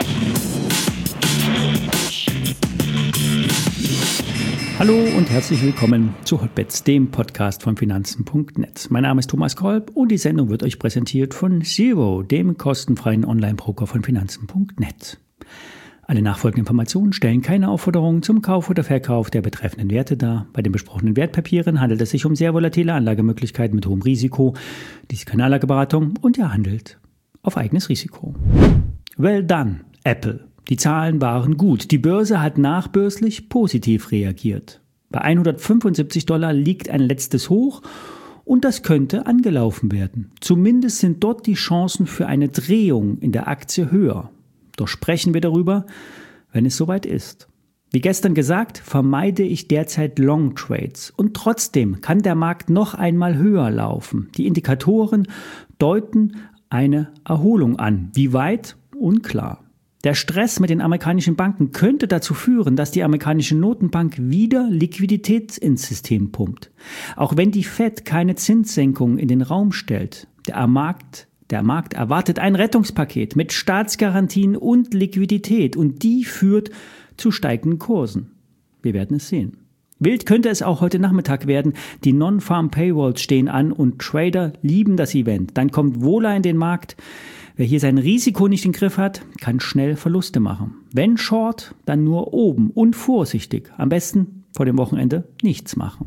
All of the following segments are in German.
Hallo und herzlich willkommen zu Hotbets, dem Podcast von Finanzen.net. Mein Name ist Thomas Kolb und die Sendung wird euch präsentiert von Zero, dem kostenfreien Online-Broker von Finanzen.net. Alle nachfolgenden Informationen stellen keine Aufforderung zum Kauf oder Verkauf der betreffenden Werte dar. Bei den besprochenen Wertpapieren handelt es sich um sehr volatile Anlagemöglichkeiten mit hohem Risiko. Dies ist keine Anlageberatung und ihr handelt auf eigenes Risiko. Well done, Apple. Die Zahlen waren gut. Die Börse hat nachbörslich positiv reagiert. Bei $175 liegt ein letztes Hoch und das könnte angelaufen werden. Zumindest sind dort die Chancen für eine Drehung in der Aktie höher. Doch sprechen wir darüber, wenn es soweit ist. Wie gestern gesagt, vermeide ich derzeit Long Trades und trotzdem kann der Markt noch einmal höher laufen. Die Indikatoren deuten eine Erholung an. Wie weit? Unklar. Der Stress mit den amerikanischen Banken könnte dazu führen, dass die amerikanische Notenbank wieder Liquidität ins System pumpt. Auch wenn die Fed keine Zinssenkung in den Raum stellt, der Markt erwartet ein Rettungspaket mit Staatsgarantien und Liquidität und die führt zu steigenden Kursen. Wir werden es sehen. Wild könnte es auch heute Nachmittag werden. Die Non-Farm Payrolls stehen an und Trader lieben das Event. Dann kommt Wohler in den Markt. Wer hier sein Risiko nicht im Griff hat, kann schnell Verluste machen. Wenn Short, dann nur oben und vorsichtig. Am besten vor dem Wochenende nichts machen.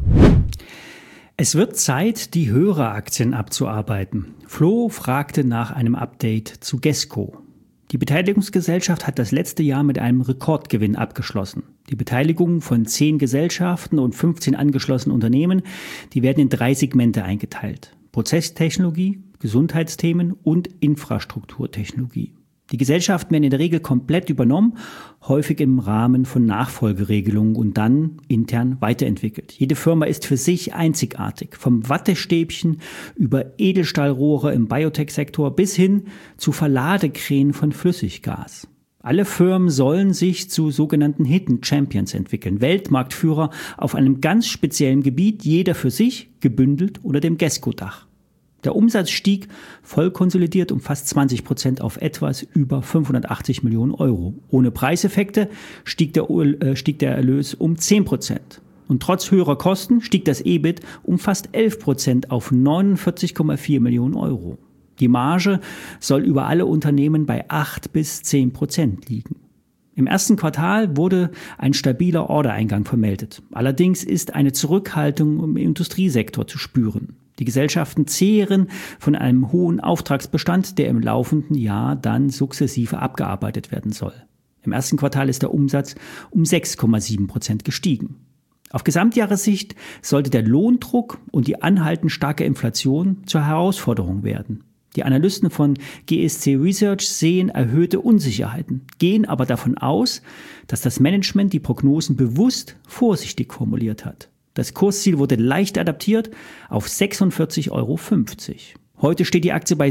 Es wird Zeit, die Höreraktien abzuarbeiten. Flo fragte nach einem Update zu Gesco. Die Beteiligungsgesellschaft hat das letzte Jahr mit einem Rekordgewinn abgeschlossen. Die Beteiligungen von 10 Gesellschaften und 15 angeschlossenen Unternehmen, die werden in 3 Segmente eingeteilt. Prozesstechnologie, Gesundheitsthemen und Infrastrukturtechnologie. Die Gesellschaften werden in der Regel komplett übernommen, häufig im Rahmen von Nachfolgeregelungen und dann intern weiterentwickelt. Jede Firma ist für sich einzigartig, vom Wattestäbchen über Edelstahlrohre im Biotech-Sektor bis hin zu Verladekränen von Flüssiggas. Alle Firmen sollen sich zu sogenannten Hidden Champions entwickeln, Weltmarktführer auf einem ganz speziellen Gebiet, jeder für sich, gebündelt unter dem Gesco-Dach. Der Umsatz stieg voll konsolidiert um fast 20% auf etwas über 580 Millionen Euro. Ohne Preiseffekte stieg der Erlös um 10%. Und trotz höherer Kosten stieg das EBIT um fast 11% auf 49,4 Millionen Euro. Die Marge soll über alle Unternehmen bei 8 bis 10% liegen. Im ersten Quartal wurde ein stabiler Ordereingang vermeldet. Allerdings ist eine Zurückhaltung im Industriesektor zu spüren. Die Gesellschaften zehren von einem hohen Auftragsbestand, der im laufenden Jahr dann sukzessive abgearbeitet werden soll. Im ersten Quartal ist der Umsatz um 6,7% gestiegen. Auf Gesamtjahressicht sollte der Lohndruck und die anhaltend starke Inflation zur Herausforderung werden. Die Analysten von GSC Research sehen erhöhte Unsicherheiten, gehen aber davon aus, dass das Management die Prognosen bewusst vorsichtig formuliert hat. Das Kursziel wurde leicht adaptiert auf 46,50 Euro. Heute steht die Aktie bei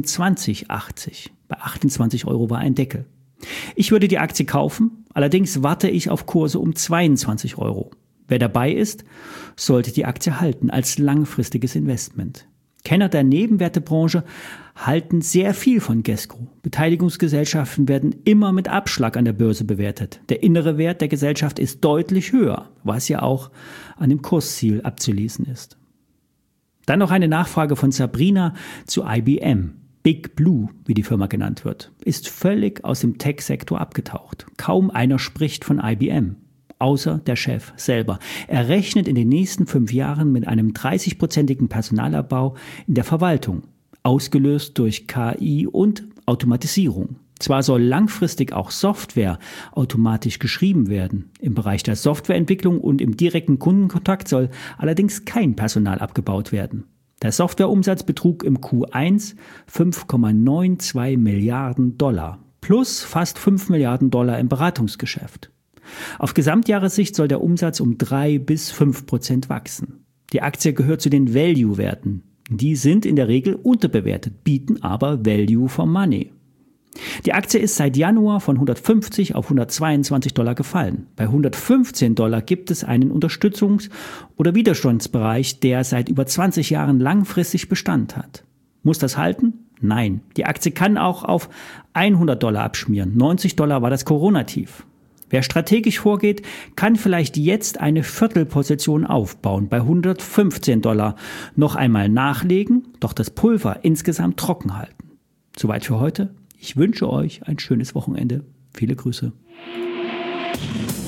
26,80. Bei 28 Euro war ein Deckel. Ich würde die Aktie kaufen, allerdings warte ich auf Kurse um 22 Euro. Wer dabei ist, sollte die Aktie halten als langfristiges Investment. Kenner der Nebenwertebranche halten sehr viel von Gesco. Beteiligungsgesellschaften werden immer mit Abschlag an der Börse bewertet. Der innere Wert der Gesellschaft ist deutlich höher, was ja auch an dem Kursziel abzulesen ist. Dann noch eine Nachfrage von Sabrina zu IBM. Big Blue, wie die Firma genannt wird, ist völlig aus dem Tech-Sektor abgetaucht. Kaum einer spricht von IBM. Außer der Chef selber. Er rechnet in den nächsten 5 Jahren mit einem 30-prozentigen Personalabbau in der Verwaltung, ausgelöst durch KI und Automatisierung. Zwar soll langfristig auch Software automatisch geschrieben werden. Im Bereich der Softwareentwicklung und im direkten Kundenkontakt soll allerdings kein Personal abgebaut werden. Der Softwareumsatz betrug im Q1 $5,92 Milliarden, plus fast $5 Milliarden im Beratungsgeschäft. Auf Gesamtjahressicht soll der Umsatz um 3 bis 5% wachsen. Die Aktie gehört zu den Value-Werten. Die sind in der Regel unterbewertet, bieten aber Value for Money. Die Aktie ist seit Januar von 150 auf $122 gefallen. Bei $115 gibt es einen Unterstützungs- oder Widerstandsbereich, der seit über 20 Jahren langfristig Bestand hat. Muss das halten? Nein, die Aktie kann auch auf $100 abschmieren. $90 war das Corona-Tief. Wer strategisch vorgeht, kann vielleicht jetzt eine Viertelposition aufbauen, bei $115 noch einmal nachlegen, doch das Pulver insgesamt trocken halten. Soweit für heute. Ich wünsche euch ein schönes Wochenende. Viele Grüße.